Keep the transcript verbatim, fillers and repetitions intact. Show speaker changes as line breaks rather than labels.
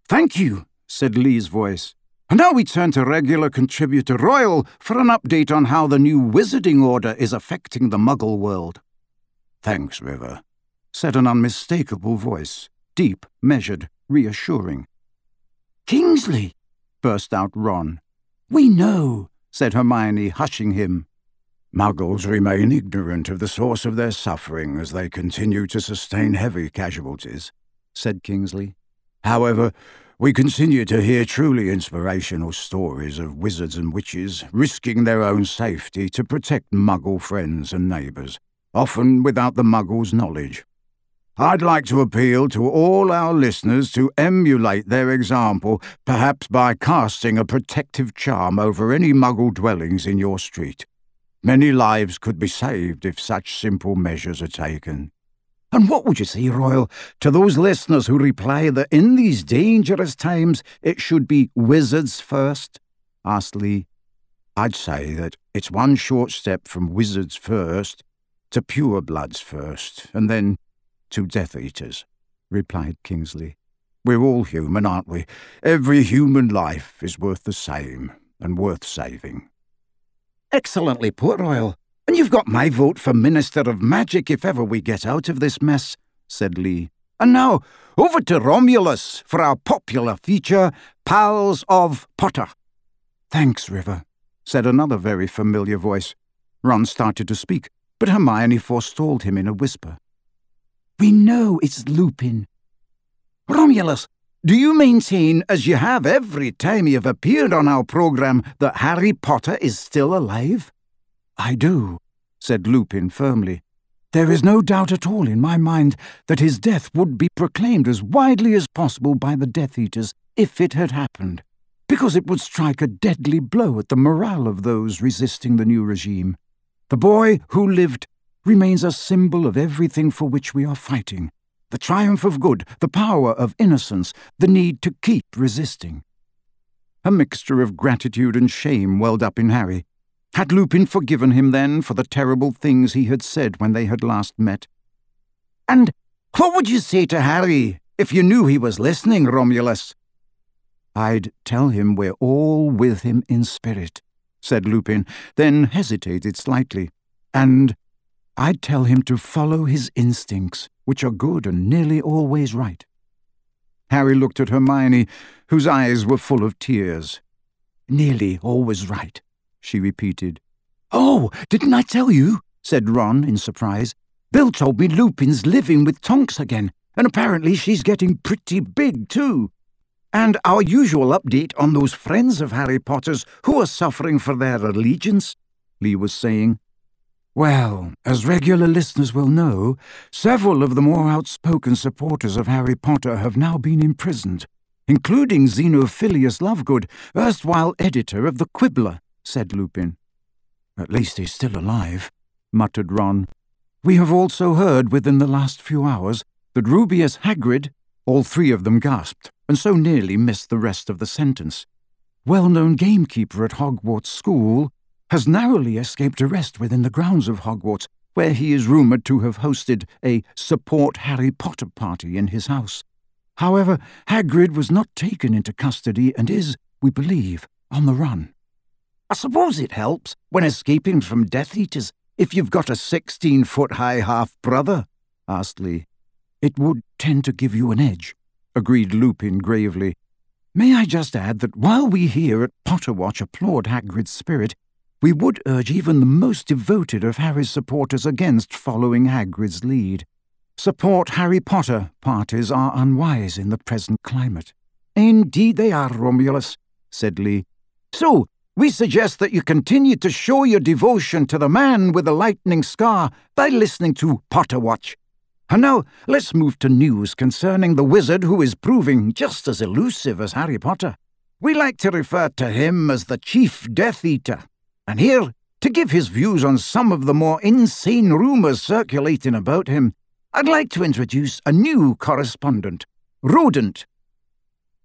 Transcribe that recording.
Thank you, said Lee's voice. And now we turn to regular contributor Royal for an update on how the new wizarding order is affecting the Muggle world. Thanks, River, said an unmistakable voice, deep, measured, reassuring. Kingsley, burst out Ron. We know, said Hermione, hushing him. Muggles remain ignorant of the source of their suffering as they continue to sustain heavy casualties, said Kingsley. However, we continue to hear truly inspirational stories of wizards and witches risking their own safety to protect Muggle friends and neighbours, often without the Muggles' knowledge. I'd like to appeal to all our listeners to emulate their example, perhaps by casting a protective charm over any Muggle dwellings in your street. Many lives could be saved if such simple measures are taken. And what would you say, Royal, to those listeners who reply that in these dangerous times it should be wizards first? Asked Lee. I'd say that it's one short step from wizards first to purebloods first, and then to Death Eaters, replied Kingsley. We're all human, aren't we? Every human life is worth the same and worth saving. Excellently put, Royal. And you've got my vote for Minister of Magic if ever we get out of this mess, said Lee. And now, over to Romulus for our popular feature, Pals of Potter. Thanks, River, said another very familiar voice. Ron started to speak, but Hermione forestalled him in a whisper. We know it's Lupin. Romulus, do you maintain, as you have every time you've appeared on our programme, that Harry Potter is still alive? I do, said Lupin firmly. There is no doubt at all in my mind that his death would be proclaimed as widely as possible by the Death Eaters if it had happened, because it would strike a deadly blow at the morale of those resisting the new regime. The boy who lived remains a symbol of everything for which we are fighting. The triumph of good, the power of innocence, the need to keep resisting. A mixture of gratitude and shame welled up in Harry. Had Lupin forgiven him then for the terrible things he had said when they had last met? And what would you say to Harry if you knew he was listening, Romulus? I'd tell him we're all with him in spirit, said Lupin, then hesitated slightly. And I'd tell him to follow his instincts, which are good and nearly always right. Harry looked at Hermione, whose eyes were full of tears. Nearly always right, she repeated. Oh, didn't I tell you? Said Ron in surprise. Bill told me Lupin's living with Tonks again, and apparently she's getting pretty big too. And our usual update on those friends of Harry Potter's who are suffering for their allegiance, Lee was saying. Well, as regular listeners will know, several of the more outspoken supporters of Harry Potter have now been imprisoned, including Xenophilius Lovegood, erstwhile editor of The Quibbler, said Lupin. At least he's still alive, muttered Ron. We have also heard within the last few hours that Rubeus Hagrid, all three of them gasped, and so nearly missed the rest of the sentence, well-known gamekeeper at Hogwarts School, has narrowly escaped arrest within the grounds of Hogwarts, where he is rumoured to have hosted a Support Harry Potter party in his house. However, Hagrid was not taken into custody and is, we believe, on the run. I suppose it helps, when escaping from Death Eaters, if you've got a sixteen-foot-high half-brother, asked Lee. It would tend to give you an edge, agreed Lupin gravely. May I just add that while we here at Potterwatch applaud Hagrid's spirit, we would urge even the most devoted of Harry's supporters against following Hagrid's lead. Support Harry Potter parties are unwise in the present climate. Indeed they are, Romulus, said Lee. So, we suggest that you continue to show your devotion to the man with the lightning scar by listening to Potterwatch. And now, let's move to news concerning the wizard who is proving just as elusive as Harry Potter. We like to refer to him as the Chief Death Eater. And here, to give his views on some of the more insane rumours circulating about him, I'd like to introduce a new correspondent, Rodent